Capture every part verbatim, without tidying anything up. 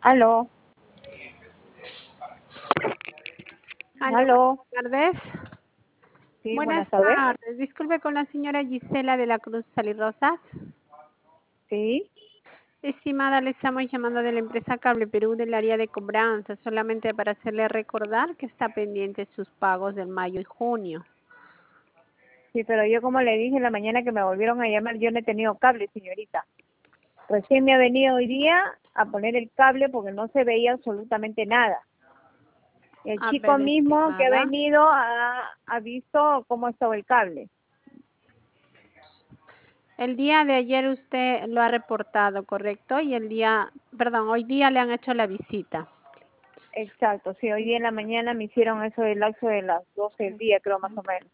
Aló, Aló, aló, buenas tardes. sí, Buenas buenas tardes. tardes. Disculpe con la señora Gisela de la Cruz Salirrosas. Sí, Estimada, le estamos llamando de la empresa Cable Perú del área de cobranza, solamente para hacerle recordar que está pendiente sus pagos del mayo y junio. sí, pero yo como le dije en la mañana que me volvieron a llamar, yo no he tenido cable, señorita. Recién me ha venido hoy día a poner el cable porque no se veía absolutamente nada. El A chico ver, mismo que ha estimada. venido ha, ha visto cómo estaba el cable. El día de ayer usted lo ha reportado, ¿correcto? Y el día, perdón, hoy día le han hecho la visita. Exacto, sí, hoy día en la mañana me hicieron eso del lapso de las doce del día, creo más o menos.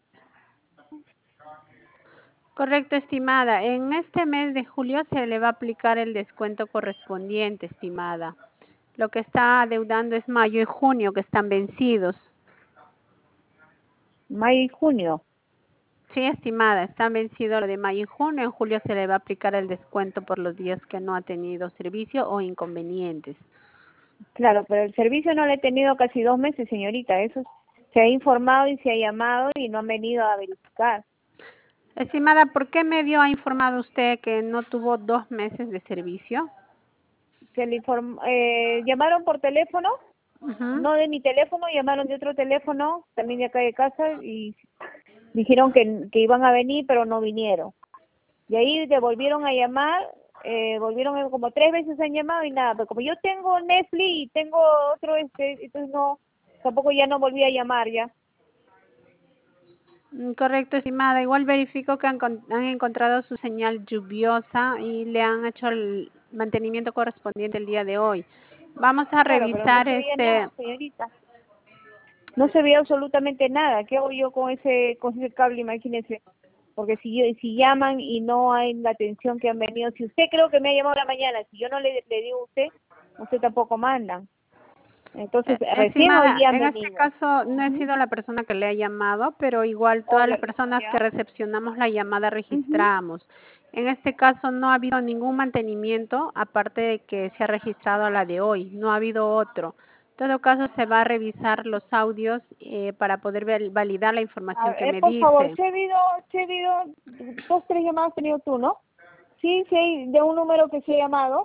Correcto, estimada. En este mes de julio se le va a aplicar el descuento correspondiente, estimada. Lo que está adeudando es mayo y junio, que están vencidos. Mayo y junio. Sí, estimada, están vencidos lo de mayo y junio. En julio se le va a aplicar el descuento por los días que no ha tenido servicio o inconvenientes. Claro, pero el servicio no lo he tenido casi dos meses, señorita. Eso se ha informado y se ha llamado y no han venido a verificar. Estimada, ¿por qué medio ha informado usted que no tuvo dos meses de servicio? Se le inform eh, llamaron por teléfono, Uh-huh. no de mi teléfono, llamaron de otro teléfono, también de acá de casa, y dijeron que, que iban a venir, pero no vinieron. Y ahí te volvieron a llamar, eh, volvieron a- como tres veces han llamado y nada, pero como yo tengo Netflix y tengo otro, este, entonces no, tampoco ya no volví a llamar ya. Mm, Correcto, estimada. Igual verifico que han, con- han encontrado su señal lluviosa y le han hecho el mantenimiento correspondiente el día de hoy. Vamos a Claro, pero no revisar se veía este. nada, señorita. No se veía absolutamente nada. ¿Qué hago yo con ese, con ese cable? Imagínese. Porque si yo, si llaman y no hay la atención que han venido, si usted creo que me ha llamado la mañana, si yo no le, le digo a usted, usted tampoco manda. Entonces, Eh, recién hoy Estimada, día han en este venido. caso no he Ujú. sido la persona que le ha llamado, pero igual O todas las la- personas que ya. recepcionamos la llamada Ujú. registramos. En este caso no ha habido ningún mantenimiento, aparte de que se ha registrado a la de hoy, no ha habido otro. En todo caso se va a revisar los audios eh, para poder ver- validar la A información que ver, me por favor, dice. si ha habido, si ha habido dos, tres llamadas has tenido tú, ¿no? Sí, sí, hay de un número que se ha llamado.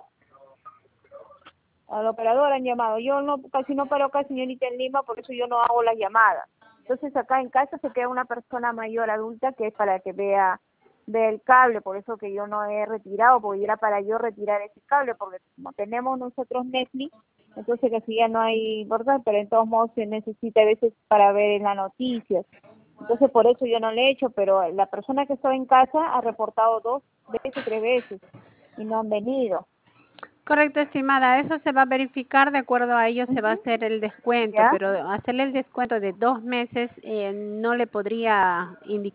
Al operador han llamado. Yo no, casi no paro acá, señorita, en Lima, por eso yo no hago las llamadas. Entonces acá en casa se queda una persona mayor adulta que es para que vea, vea el cable, por eso que yo no he retirado, porque era para yo retirar ese cable, porque como tenemos nosotros Netflix, entonces que si ya no hay, ¿verdad? Pero en todos modos se necesita a veces para ver en las noticias. Entonces por eso yo no le he hecho, pero la persona que estaba en casa ha reportado dos veces, tres veces, y no han venido. Correcto, estimada. Eso se va a verificar, de acuerdo a ello se va a Ujú. hacer el descuento, ¿Ya? pero hacerle el descuento de dos meses eh, no le podría indicar